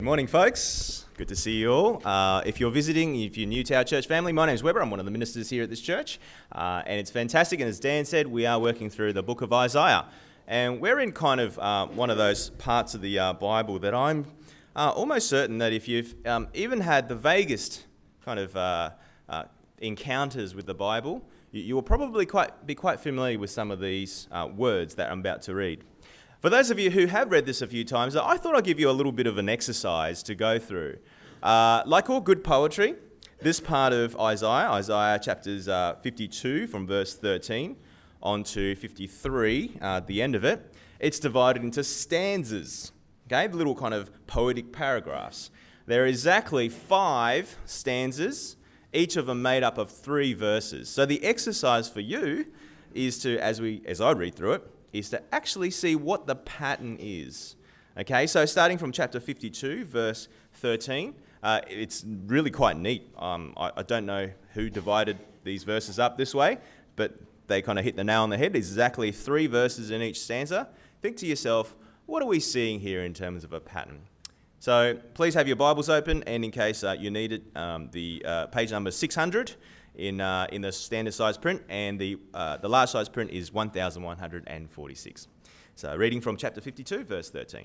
Good morning, folks. Good to see you all. If you're new to our church family, my name's Weber. I'm one of the ministers here at this church, and it's fantastic. And as Dan said, we are working through the book of Isaiah, and we're in kind of one of those parts of the Bible that I'm almost certain that if you've even had the vaguest kind of encounters with the Bible, you will probably be quite familiar with some of these words that I'm about to read. For those of you who have read this a few times, I thought I'd give you a little bit of an exercise to go through. Like all good poetry, this part of Isaiah chapters 52 from verse 13 on to 53, the end of it, it's divided into stanzas, okay, little kind of poetic paragraphs. There are exactly 5 stanzas, each of them made up of 3 verses. So the exercise for you is to, as I read through it, is to actually see what the pattern is. Okay, so starting from chapter 52, verse 13, it's really quite neat. I don't know who divided these verses up this way, but they kind of hit the nail on the head. There's exactly 3 verses in each stanza. Think to yourself, what are we seeing here in terms of a pattern? So please have your Bibles open, and in case you need it, the page number 600 in the standard size print, and the large size print is 1146. So reading from chapter 52, verse 13.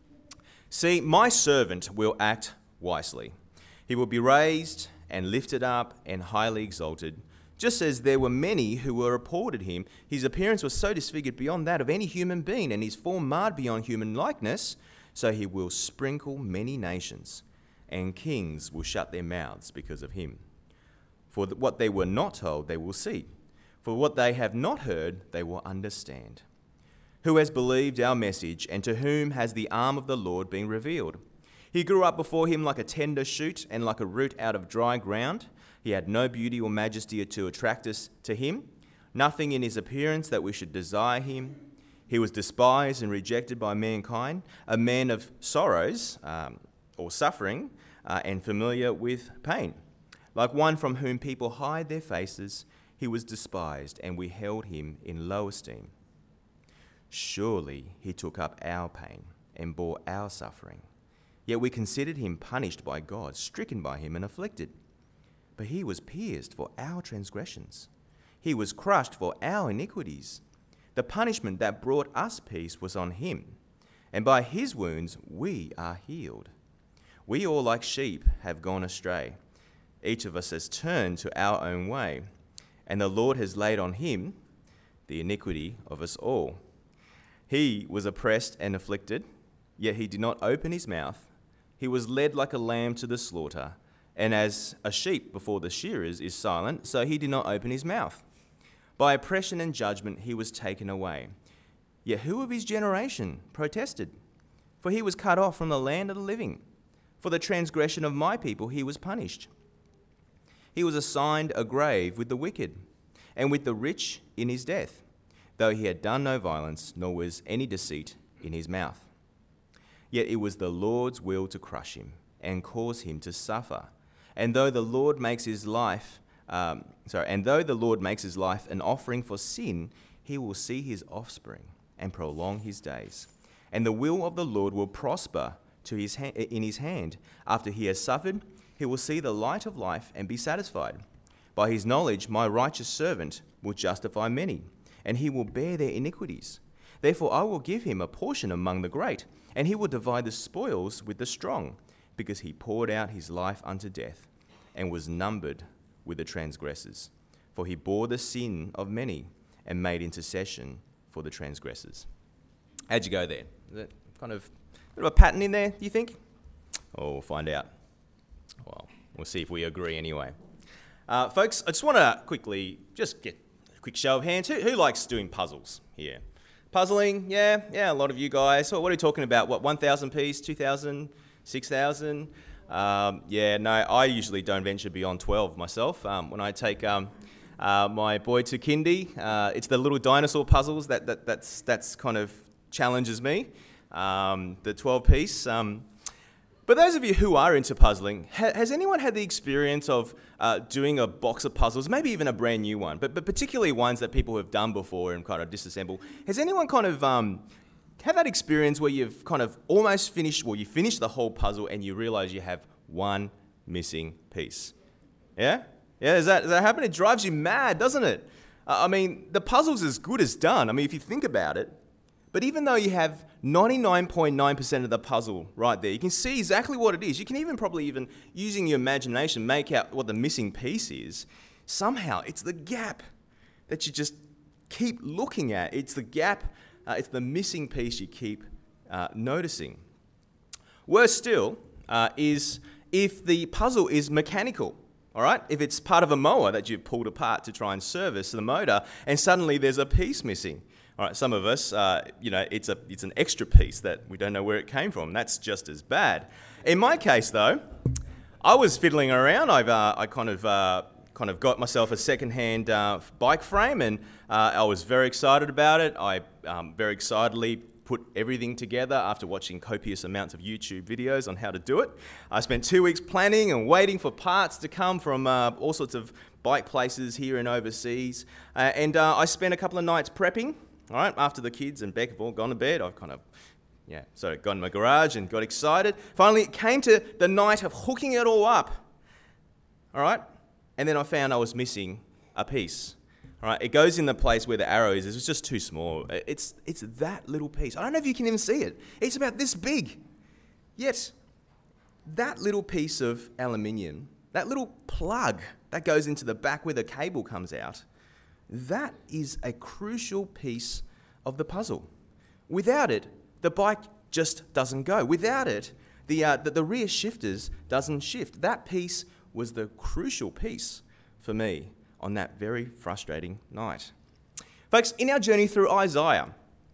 See, my servant will act wisely. He will be raised and lifted up and highly exalted. Just as there were many who were reported him, his appearance was so disfigured beyond that of any human being, and his form marred beyond human likeness, so he will sprinkle many nations, and kings will shut their mouths because of him. For what they were not told, they will see. For what they have not heard, they will understand. Who has believed our message, and to whom has the arm of the Lord been revealed? He grew up before him like a tender shoot, and like a root out of dry ground. He had no beauty or majesty to attract us to him, nothing in his appearance that we should desire him. He was despised and rejected by mankind, a man of sorrows or suffering, and familiar with pain. Like one from whom people hide their faces, he was despised, and we held him in low esteem. Surely he took up our pain and bore our suffering. Yet we considered him punished by God, stricken by him and afflicted. But he was pierced for our transgressions. He was crushed for our iniquities. The punishment that brought us peace was on him, and by his wounds we are healed. We all like sheep have gone astray. Each of us has turned to our own way, and the Lord has laid on him the iniquity of us all. He was oppressed and afflicted, yet he did not open his mouth. He was led like a lamb to the slaughter, and as a sheep before the shearers is silent, so he did not open his mouth. By oppression and judgment he was taken away. Yet who of his generation protested? For he was cut off from the land of the living. For the transgression of my people he was punished. He was assigned a grave with the wicked, and with the rich in his death, though he had done no violence, nor was any deceit in his mouth. Yet it was the Lord's will to crush him and cause him to suffer. And though the Lord makes his life an offering for sin, he will see his offspring and prolong his days. And the will of the Lord will prosper in his hand. After he has suffered, he will see the light of life and be satisfied. By his knowledge, my righteous servant will justify many, and he will bear their iniquities. Therefore I will give him a portion among the great, and he will divide the spoils with the strong, because he poured out his life unto death, and was numbered with the transgressors. For he bore the sin of many, and made intercession for the transgressors. How'd you go there? Is that kind of a bit of a pattern in there, do you think? Oh, we'll find out. Well, we'll see if we agree anyway. Folks, I just want to quickly just get a quick show of hands. Who likes doing puzzles here? Puzzling? Yeah, a lot of you guys. What are we talking about? 1,000 piece, 2,000, 6,000? I usually don't venture beyond 12 myself. When I take my boy to kindy, it's the little dinosaur puzzles that's kind of challenges me. The 12 piece. But those of you who are into puzzling, has anyone had the experience of doing a box of puzzles, maybe even a brand new one, but particularly ones that people have done before and kind of disassemble? Has anyone kind of have that experience where you've kind of almost finished, well, you finish the whole puzzle and you realize you have one missing piece? Yeah? Yeah, does that happen? It drives you mad, doesn't it? The puzzle's as good as done. If you think about it. But even though you have 99.9% of the puzzle right there, you can see exactly what it is. You can even using your imagination, make out what the missing piece is. Somehow, it's the gap that you just keep looking at. It's the gap, it's the missing piece you keep noticing. Worse still is if the puzzle is mechanical. All right, if it's part of a mower that you've pulled apart to try and service the motor, and suddenly there's a piece missing. All right, some of us, it's an extra piece that we don't know where it came from. That's just as bad. In my case, though, I was fiddling around. I kind of got myself a second-hand bike frame, and I was very excited about it. I very excitedly put everything together after watching copious amounts of YouTube videos on how to do it. I spent 2 weeks planning and waiting for parts to come from all sorts of bike places here and overseas. And I spent a couple of nights prepping. All right, after the kids and Beck have all gone to bed, I've got in my garage and got excited. Finally, it came to the night of hooking it all up. All right, and then I found I was missing a piece. All right, it goes in the place where the arrow is. It's just too small. It's that little piece. I don't know if you can even see it. It's about this big. Yet, that little piece of aluminium, that little plug that goes into the back where the cable comes out, that is a crucial piece of the puzzle. Without it, the bike just doesn't go. Without it, the rear shifters doesn't shift. That piece was the crucial piece for me on that very frustrating night. Folks, in our journey through Isaiah,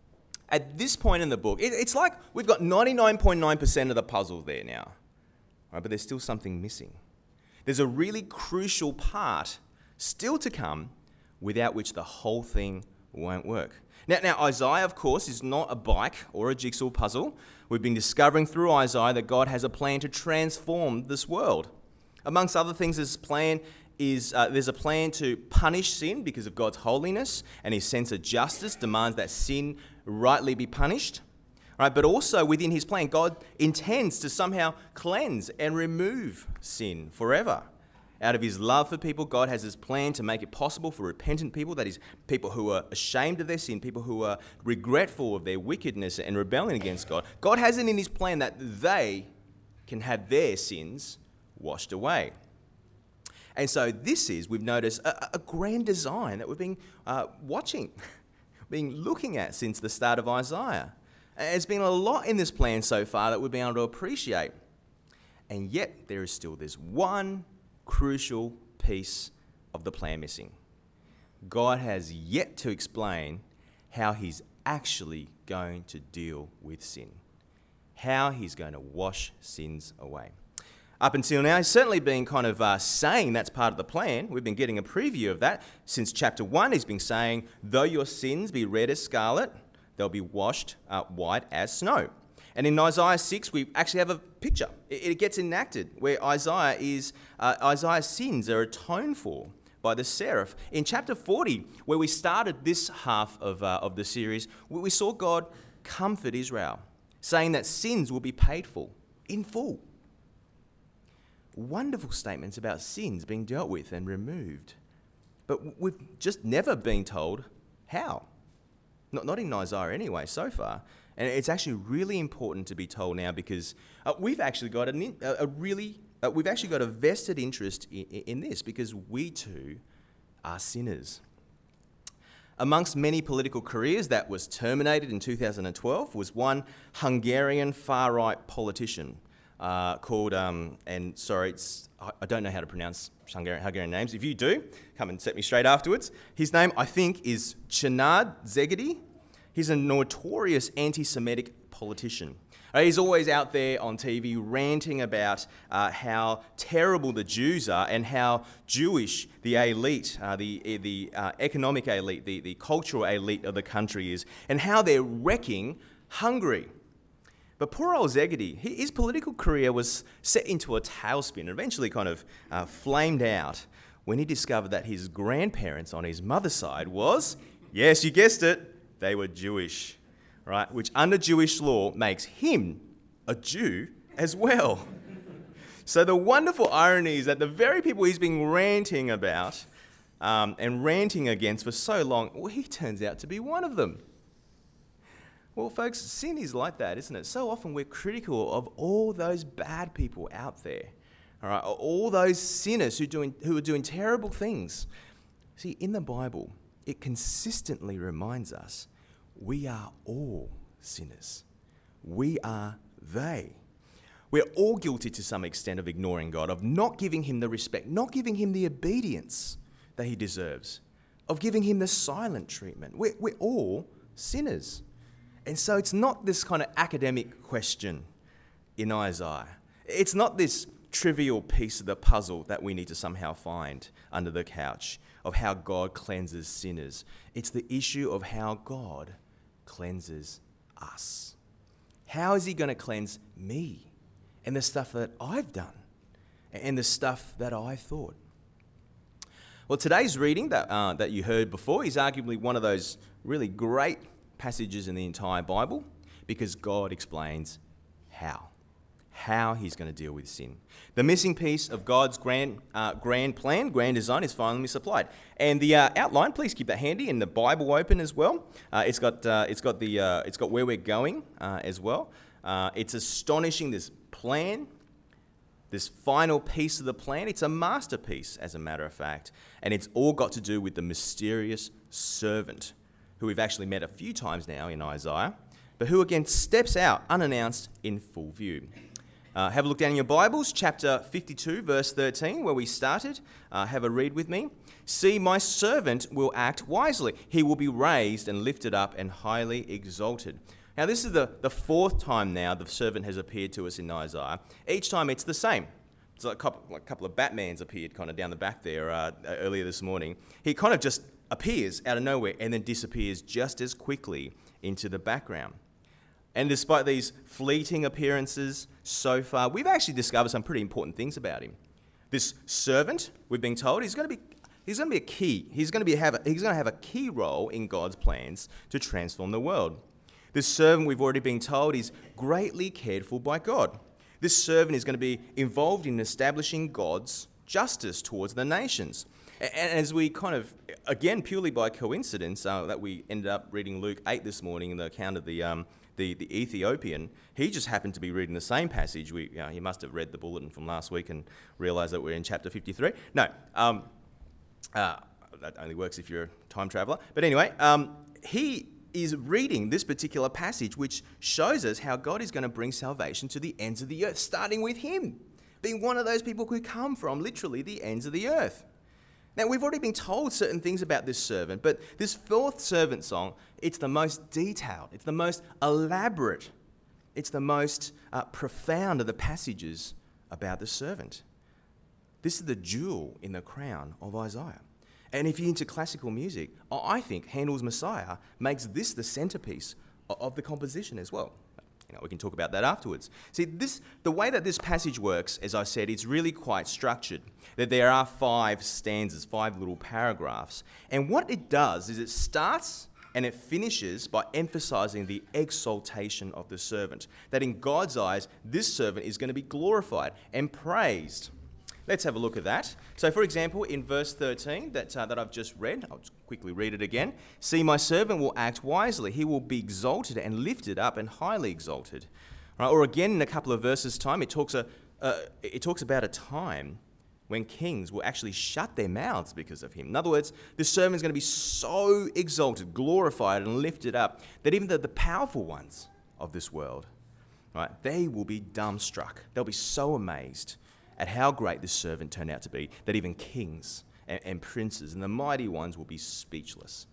at this point in the book, it's like we've got 99.9% of the puzzle there now, right? But there's still something missing. There's a really crucial part still to come without which the whole thing won't work. Now, Isaiah, of course, is not a bike or a jigsaw puzzle. We've been discovering through Isaiah that God has a plan to transform this world. Amongst other things, there's a plan to punish sin because of God's holiness, and his sense of justice demands that sin rightly be punished. Right? But also within his plan, God intends to somehow cleanse and remove sin forever. Out of his love for people, God has his plan to make it possible for repentant people, that is, people who are ashamed of their sin, people who are regretful of their wickedness and rebellion against God. God has it in his plan that they can have their sins washed away. And so we've noticed a grand design that we've been looking at since the start of Isaiah. There's been a lot in this plan so far that we've been able to appreciate. And yet there is still this one crucial piece of the plan missing. God has yet to explain how he's actually going to deal with sin, how he's going to wash sins away. Up until now, he's certainly been kind of saying that's part of the plan. We've been getting a preview of that. Since chapter 1, he's been saying, though your sins be red as scarlet, they'll be washed white as snow. And in Isaiah 6, we actually have a picture. It gets enacted where Isaiah's sins are atoned for by the seraph. In chapter 40, where we started this half of the series, we saw God comfort Israel, saying that sins will be paid for in full. Wonderful statements about sins being dealt with and removed. But we've just never been told how. Not in Isaiah anyway, so far. And it's actually really important to be told now because we've actually got a vested interest in this because we too are sinners. Amongst many political careers that was terminated in 2012 was one Hungarian far-right politician called, I don't know how to pronounce Hungarian names. If you do, come and set me straight afterwards. His name, I think, is Csanád Szegedy. He's a notorious anti-Semitic politician. He's always out there on TV ranting about how terrible the Jews are and how Jewish the elite, the economic elite, the cultural elite of the country is, and how they're wrecking Hungary. But poor old Szegedy, his political career was set into a tailspin and eventually kind of flamed out when he discovered that his grandparents on his mother's side was, yes, you guessed it, they were Jewish. right, which under Jewish law makes him a Jew as well. So the wonderful irony is that the very people he's been ranting about and ranting against for so long, well, he turns out to be one of them. Well, folks, sin is like that, isn't it? So often we're critical of all those bad people out there, all right, all those sinners who are doing terrible things. See, in the Bible, it consistently reminds us we are all sinners. We are they. We're all guilty to some extent of ignoring God, of not giving him the respect, not giving him the obedience that he deserves, of giving him the silent treatment. We're all sinners. And so it's not this kind of academic question in Isaiah. It's not this trivial piece of the puzzle that we need to somehow find under the couch of how God cleanses sinners. It's the issue of how God cleanses us. How is he going to cleanse me and the stuff that I've done and the stuff that I thought? Well, today's reading that you heard before is arguably one of those really great passages in the entire Bible because God explains how he's going to deal with sin. The missing piece of God's grand plan, grand design is finally supplied. And the outline, please keep that handy, and the Bible open as well. It's got where we're going as well. It's astonishing, this plan, this final piece of the plan. It's a masterpiece, as a matter of fact, and it's all got to do with the mysterious servant, who we've actually met a few times now in Isaiah, but who again steps out unannounced in full view. Have a look down in your Bibles, chapter 52, verse 13, where we started. Have a read with me. See, my servant will act wisely. He will be raised and lifted up and highly exalted. Now, this is the fourth time now the servant has appeared to us in Isaiah. Each time it's the same. It's like a couple of Batmans appeared kind of down the back there earlier this morning. He kind of just appears out of nowhere and then disappears just as quickly into the background. And despite these fleeting appearances so far, we've actually discovered some pretty important things about him. This servant, we've been told, he's going to be a key. He's going to have a key role in God's plans to transform the world. This servant, we've already been told, is greatly cared for by God. This servant is going to be involved in establishing God's justice towards the nations. And as we kind of, again, purely by coincidence, that we ended up reading Luke 8 this morning in the account of the Ethiopian, he just happened to be reading the same passage. He must have read the bulletin from last week and realised that we're in chapter 53. No, that only works if you're a time traveller. But anyway, he is reading this particular passage, which shows us how God is going to bring salvation to the ends of the earth, starting with him, being one of those people who come from literally the ends of the earth. Now, we've already been told certain things about this servant, but this fourth servant song, it's the most detailed, it's the most elaborate, it's the most profound of the passages about the servant. This is the jewel in the crown of Isaiah. And if you're into classical music, I think Handel's Messiah makes this the centerpiece of the composition as well. We can talk about that afterwards. See, the way that this passage works, as I said, it's really quite structured. That there are 5 stanzas, 5 little paragraphs. And what it does is it starts and it finishes by emphasizing the exaltation of the servant. That in God's eyes, this servant is going to be glorified and praised. Let's have a look at that. So, for example, in verse 13 that I've just read, I'll just quickly read it again. See, my servant will act wisely. He will be exalted and lifted up and highly exalted. Right? Or again, in a couple of verses' time, it talks about a time when kings will actually shut their mouths because of him. In other words, this servant is going to be so exalted, glorified, and lifted up that even the powerful ones of this world, right, they will be dumbstruck. They'll be so amazed at how great this servant turned out to be, that even kings and princes and the mighty ones will be speechless.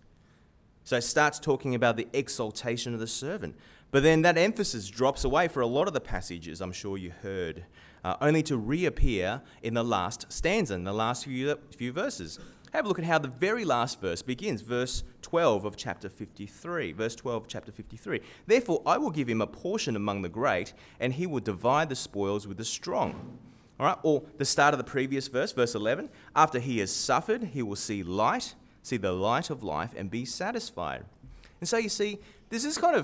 So it starts talking about the exaltation of the servant. But then that emphasis drops away for a lot of the passages, I'm sure you heard, only to reappear in the last stanza, in the last few verses. Have a look at how the very last verse begins, verse 12 of chapter 53. Verse 12 of chapter 53. Therefore I will give him a portion among the great, and he will divide the spoils with the strong. All right, or the start of the previous verse, verse 11. After he has suffered, he will see the light of life, and be satisfied. And so you see, there's this kind of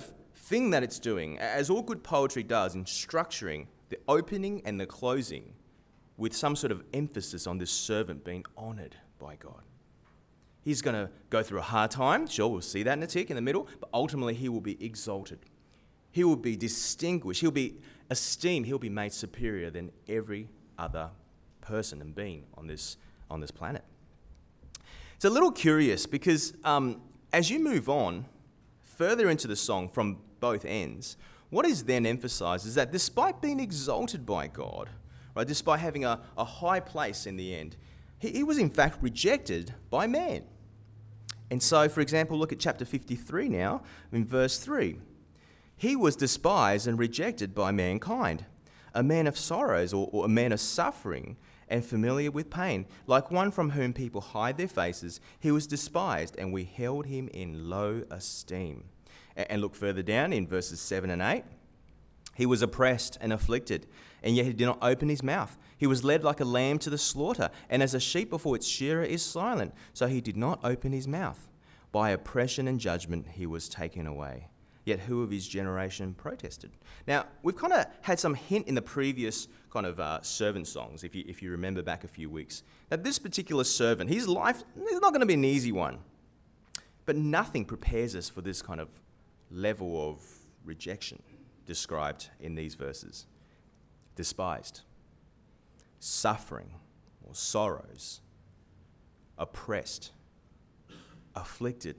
thing that it's doing, as all good poetry does, in structuring the opening and the closing with some sort of emphasis on this servant being honoured by God. He's going to go through a hard time. Sure, we'll see that in a tick in the middle, but ultimately he will be exalted. He will be distinguished. He'll be esteemed. He'll be made superior than every other person and being on this planet. It's a little curious because as you move on further into the song from both ends, what is then emphasised is that despite being exalted by God, right, despite having a high place in the end, he was in fact rejected by man. And so, for example, look at chapter 53 now, in verse 3. He was despised and rejected by mankind, a man of sorrows or a man of suffering and familiar with pain. Like one from whom people hide their faces, he was despised and we held him in low esteem. And look further down in verses 7 and 8. He was oppressed and afflicted, and yet he did not open his mouth. He was led like a lamb to the slaughter, and as a sheep before its shearer is silent, so he did not open his mouth. By oppression and judgment he was taken away. Yet who of his generation protested? Now, we've kind of had some hint in the previous kind of servant songs, if you remember back a few weeks, that this particular servant, his life is not going to be an easy one. But nothing prepares us for this kind of level of rejection described in these verses. Despised, suffering or sorrows, oppressed, afflicted,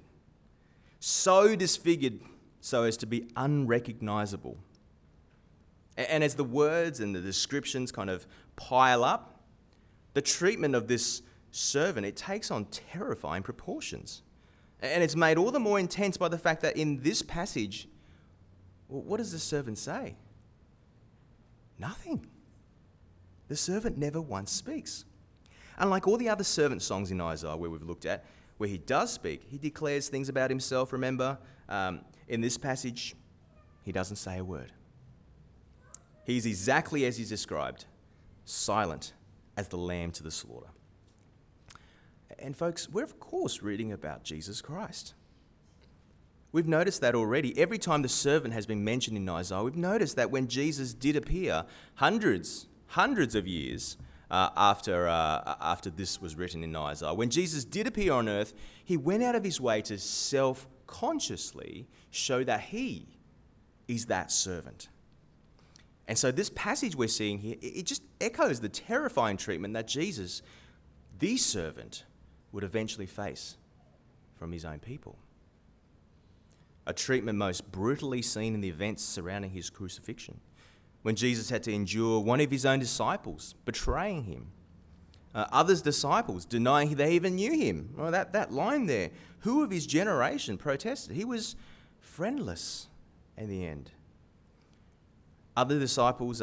so disfigured so as to be unrecognizable. And as the words and the descriptions kind of pile up, the treatment of this servant, it takes on terrifying proportions. And it's made all the more intense by the fact that in this passage, well, what does the servant say? Nothing. The servant never once speaks. Unlike all the other servant songs in Isaiah where we've looked at, where he does speak, he declares things about himself, remember? In this passage, he doesn't say a word. He's exactly as he's described, silent as the lamb to the slaughter. And folks, we're of course reading about Jesus Christ. We've noticed that already. Every time the servant has been mentioned in Isaiah, we've noticed that when Jesus did appear, hundreds of years after this was written in Isaiah, when Jesus did appear on earth, he went out of his way to self-consciously show that he is that servant. And so this passage we're seeing here, it just echoes the terrifying treatment that Jesus, the servant, would eventually face from his own people. A treatment most brutally seen in the events surrounding his crucifixion, when Jesus had to endure one of his own disciples betraying him, others' disciples denying they even knew him. Well, that line there, who of his generation protested? He was friendless in the end. Other disciples,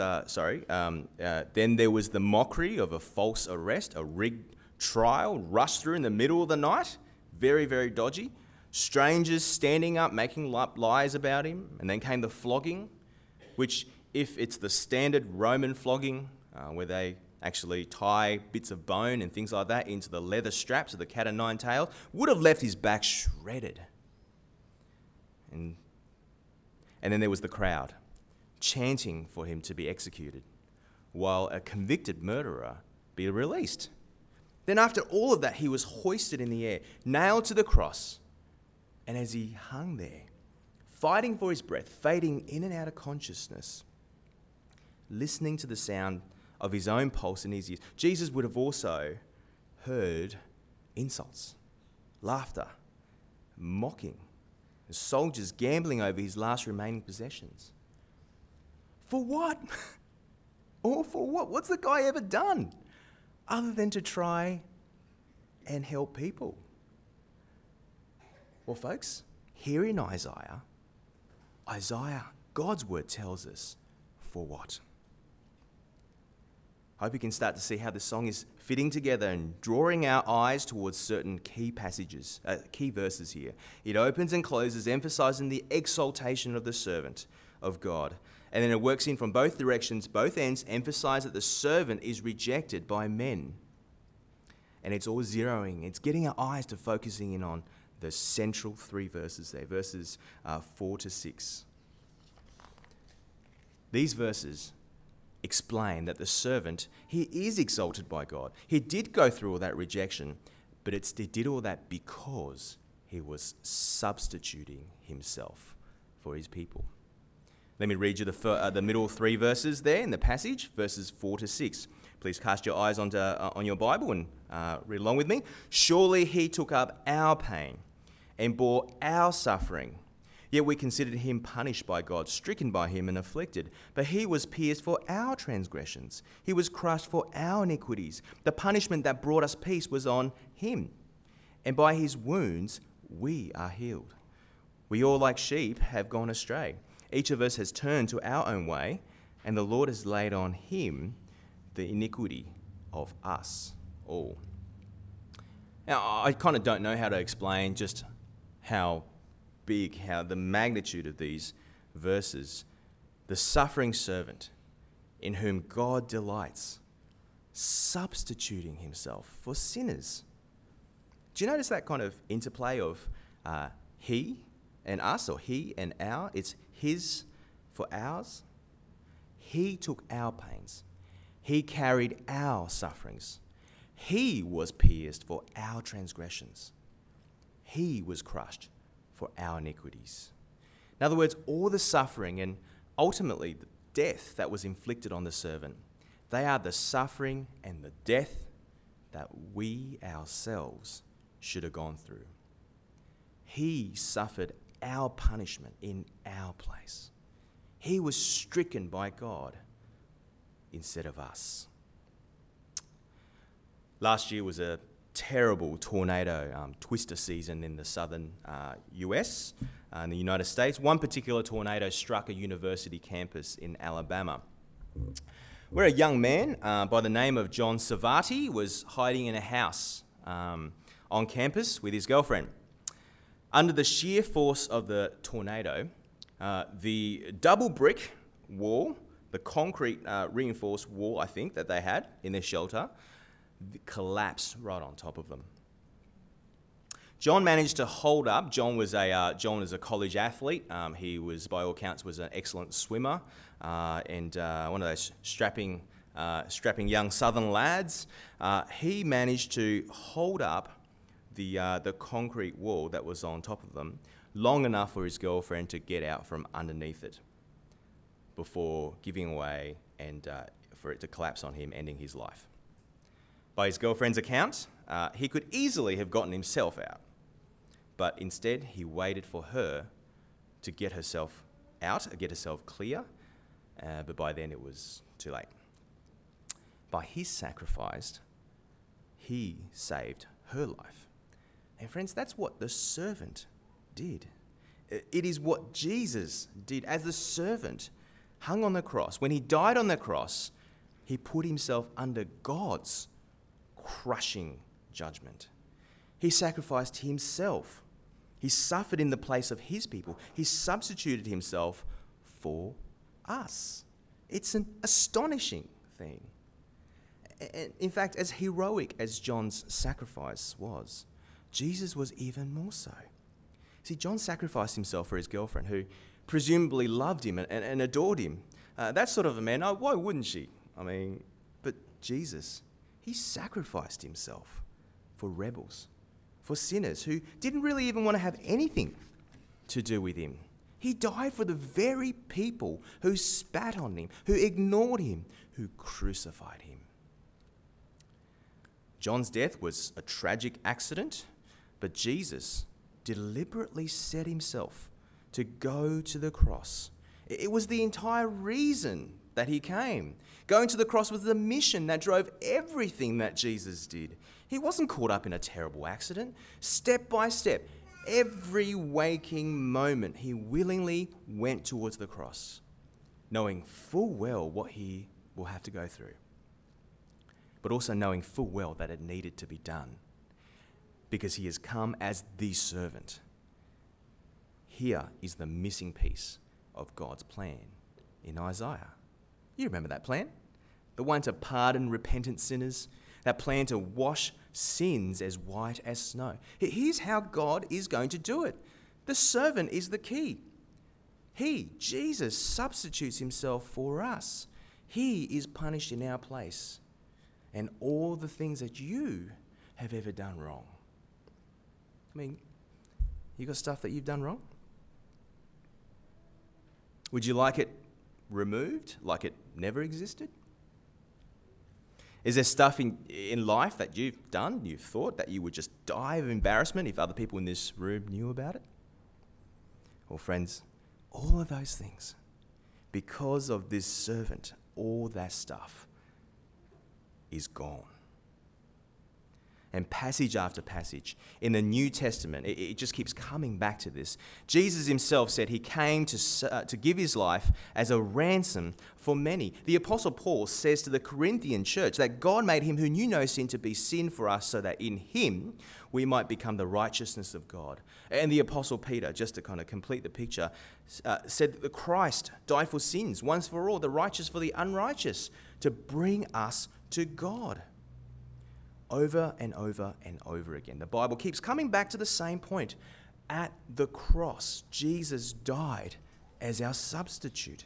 then there was the mockery of a false arrest, a rigged trial rushed through in the middle of the night, very, very dodgy. Strangers standing up, making up lies about him. And then came the flogging, which, if it's the standard Roman flogging, where they actually tie bits of bone and things like that into the leather straps of the cat o' nine tails, would have left his back shredded. And then there was the crowd, chanting for him to be executed, while a convicted murderer be released. Then after all of that, he was hoisted in the air, nailed to the cross, and as he hung there, fighting for his breath, fading in and out of consciousness, listening to the sound of his own pulse in his ears, Jesus would have also heard insults, laughter, mocking, soldiers gambling over his last remaining possessions. For what? Or for what? What's the guy ever done other than to try and help people? Well, folks, here in Isaiah, God's word tells us for what. I hope you can start to see how the song is fitting together and drawing our eyes towards certain key passages, key verses here. It opens and closes, emphasizing the exaltation of the servant of God. And then it works in from both directions, both ends, emphasize that the servant is rejected by men. And it's all zeroing. It's getting our eyes to focusing in on the central three verses there, verses 4 to 6. These verses explain that the servant, he is exalted by God. He did go through all that rejection, but he did all that because he was substituting himself for his people. Let me read you the middle 3 verses there in the passage, verses 4 to 6. Please cast your eyes on your Bible and read along with me. Surely he took up our pain and bore our suffering. Yet we considered him punished by God, stricken by him and afflicted. But he was pierced for our transgressions. He was crushed for our iniquities. The punishment that brought us peace was on him. And by his wounds we are healed. We all like sheep have gone astray. Each of us has turned to our own way, and the Lord has laid on him the iniquity of us all. Now, I kind of don't know how to explain just how the magnitude of these verses. The suffering servant in whom God delights, substituting himself for sinners. Do you notice that kind of interplay of he and us, or he and our? It's his for ours. He took our pains. He carried our sufferings. He was pierced for our transgressions. He was crushed for our iniquities. In other words, all the suffering and ultimately the death that was inflicted on the servant, they are the suffering and the death that we ourselves should have gone through. He suffered our punishment in our place. He was stricken by God instead of us. Last year was a terrible tornado twister season in the southern US, in the United States. One particular tornado struck a university campus in Alabama, where a young man by the name of John Savati was hiding in a house on campus with his girlfriend. Under the sheer force of the tornado, the double brick wall, the concrete reinforced wall, I think, that they had in their shelter, collapsed right on top of them. John managed to hold up. John was a college athlete. He was, by all accounts, was an excellent swimmer and one of those strapping young southern lads. He managed to hold up the concrete wall that was on top of them long enough for his girlfriend to get out from underneath it before giving way and for it to collapse on him, ending his life. By his girlfriend's account, he could easily have gotten himself out, but instead he waited for her to get herself out, get herself clear, but by then it was too late. By his sacrifice, he saved her life. And friends, that's what the servant did. It is what Jesus did as the servant hung on the cross. When he died on the cross, he put himself under God's crushing judgment. He sacrificed himself. He suffered in the place of his people. He substituted himself for us. It's an astonishing thing. In fact, as heroic as John's sacrifice was, Jesus was even more so. See, John sacrificed himself for his girlfriend, who presumably loved him and adored him. That sort of a man, why wouldn't she? But Jesus, he sacrificed himself for rebels, for sinners who didn't really even want to have anything to do with him. He died for the very people who spat on him, who ignored him, who crucified him. John's death was a tragic accident, but Jesus deliberately set himself to go to the cross. It was the entire reason that he came. Going to the cross was the mission that drove everything that Jesus did. He wasn't caught up in a terrible accident. Step by step, every waking moment, he willingly went towards the cross, knowing full well what he will have to go through, but also knowing full well that it needed to be done because he has come as the servant. Here is the missing piece of God's plan in Isaiah. You remember that plan? The one to pardon repentant sinners, that plan to wash sins as white as snow. Here's how God is going to do it. The servant is the key. He, Jesus, substitutes himself for us. He is punished in our place. And all the things that you have ever done wrong. I mean, you got stuff that you've done wrong? Would you like it removed, like it never existed? Is there stuff in life that you've done, you've thought, that you would just die of embarrassment if other people in this room knew about it? Well, friends, all of those things, because of this servant, all that stuff is gone. And passage after passage in the New Testament, it just keeps coming back to this. Jesus himself said he came to give his life as a ransom for many. The Apostle Paul says to the Corinthian church that God made him who knew no sin to be sin for us so that in him we might become the righteousness of God. And the Apostle Peter, just to kind of complete the picture, said that Christ died for sins once for all, the righteous for the unrighteous, to bring us to God. Over and over and over again. The Bible keeps coming back to the same point. At the cross, Jesus died as our substitute.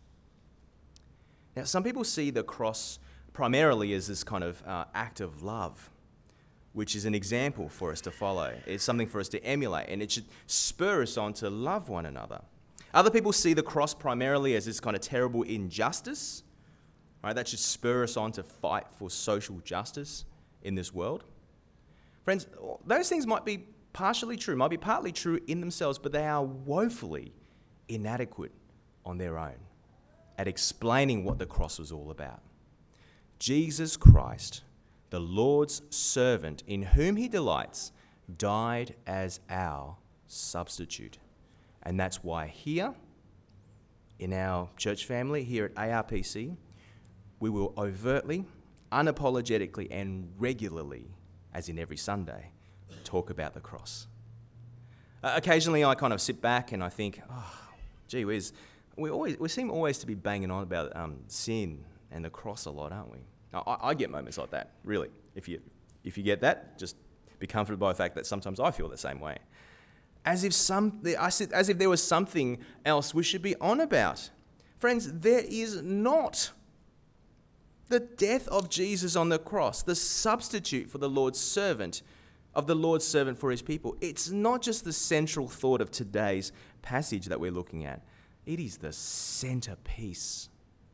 Now, some people see the cross primarily as this kind of act of love, which is an example for us to follow. It's something for us to emulate, and it should spur us on to love one another. Other people see the cross primarily as this kind of terrible injustice, right? That should spur us on to fight for social justice in this world. Friends, those things might be partially true, might be partly true in themselves, but they are woefully inadequate on their own at explaining what the cross was all about. Jesus Christ, the Lord's servant, in whom he delights, died as our substitute. And that's why here, in our church family, here at ARPC, we will overtly, unapologetically and regularly, as in every Sunday, talk about the cross. Occasionally I kind of sit back and I think, gee whiz, we seem always to be banging on about sin and the cross a lot, aren't we? I get moments like that, really. If you get that, just be comforted by the fact that sometimes I feel the same way. As if there was something else we should be on about. Friends, there is not. The death of Jesus on the cross, the substitute for the Lord's servant, for his people, it's not just the central thought of today's passage that we're looking at. It is the centerpiece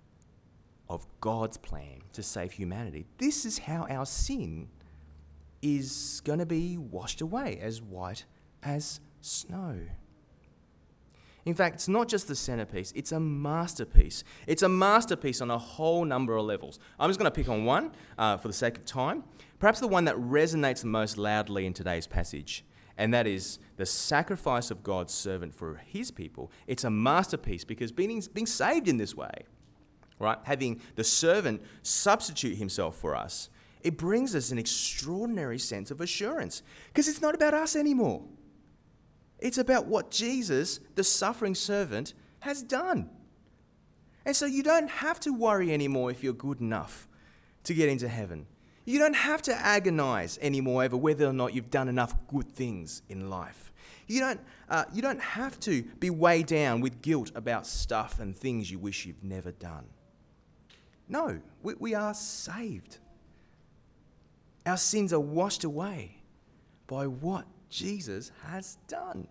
of God's plan to save humanity. This is how our sin is going to be washed away as white as snow. In fact, it's not just the centerpiece, it's a masterpiece. It's a masterpiece on a whole number of levels. I'm just going to pick on one for the sake of time. Perhaps the one that resonates the most loudly in today's passage, and that is the sacrifice of God's servant for his people. It's a masterpiece because being saved in this way, right, having the servant substitute himself for us, it brings us an extraordinary sense of assurance because it's not about us anymore. It's about what Jesus, the suffering servant, has done. And so you don't have to worry anymore if you're good enough to get into heaven. You don't have to agonize anymore over whether or not you've done enough good things in life. You don't have to be weighed down with guilt about stuff and things you wish you've never done. No, we are saved. Our sins are washed away by what Jesus has done.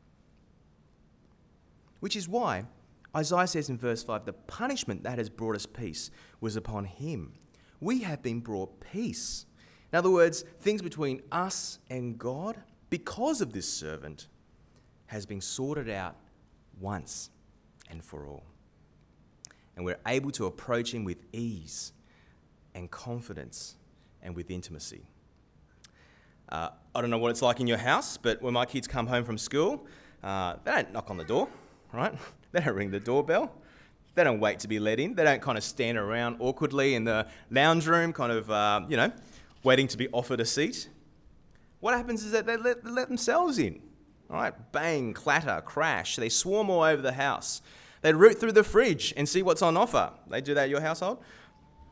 Which is why Isaiah says in verse 5, the punishment that has brought us peace was upon him. We have been brought peace. In other words, things between us and God, because of this servant, has been sorted out once and for all. And we're able to approach him with ease and confidence and with intimacy. I don't know what it's like in your house, but when my kids come home from school, they don't knock on the door, right? They don't ring the doorbell. They don't wait to be let in. They don't kind of stand around awkwardly in the lounge room, kind of, waiting to be offered a seat. What happens is that they let themselves in, all right? Bang, clatter, crash. They swarm all over the house. They root through the fridge and see what's on offer. They do that at your household?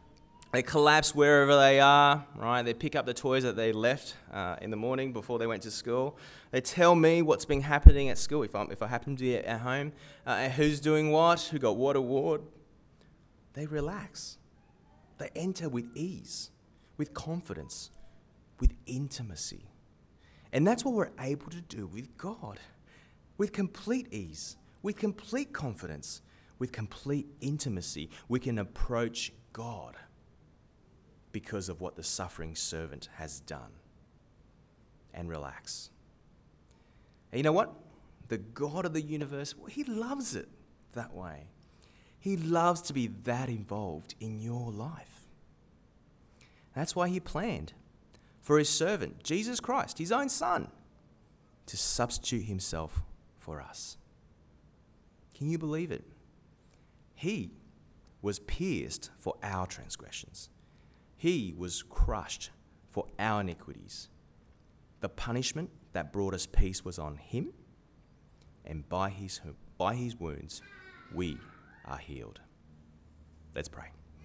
They collapse wherever they are, right? They pick up the toys that they left in the morning before they went to school. They tell me what's been happening at school if I happen to be at home, and who's doing what, who got what award. They relax. They enter with ease, with confidence, with intimacy. And that's what we're able to do with God, with complete ease, with complete confidence, with complete intimacy. We can approach God because of what the suffering servant has done, and relax. And you know what? The God of the universe, he loves it that way. He loves to be that involved in your life. That's why he planned for his servant, Jesus Christ, his own son, to substitute himself for us. Can you believe it? He was pierced for our transgressions. He was crushed for our iniquities. The punishment that brought us peace was on him, and by his wounds we are healed. Let's pray.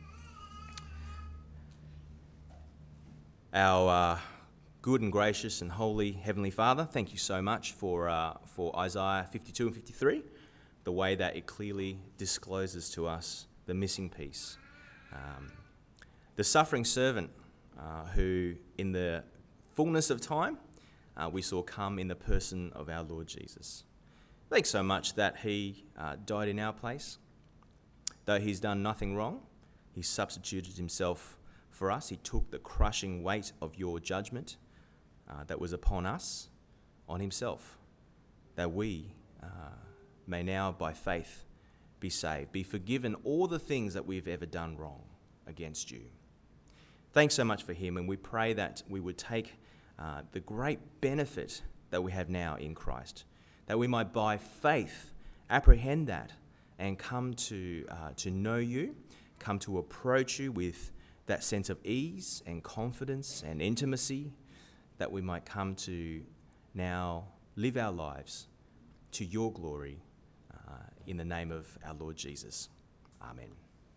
Our good and gracious and holy Heavenly Father, thank you so much for Isaiah 52 and 53, the way that it clearly discloses to us the missing piece. The suffering servant who, in the fullness of time, we saw come in the person of our Lord Jesus. Thanks so much that he died in our place. Though he's done nothing wrong, he substituted himself for us. He took the crushing weight of your judgment that was upon us on himself, that we may now by faith be saved, be forgiven all the things that we've ever done wrong against you. Thanks so much for him, and we pray that we would take the great benefit that we have now in Christ, that we might by faith apprehend that and come to know you, come to approach you with that sense of ease and confidence and intimacy, that we might come to now live our lives to your glory in the name of our Lord Jesus. Amen.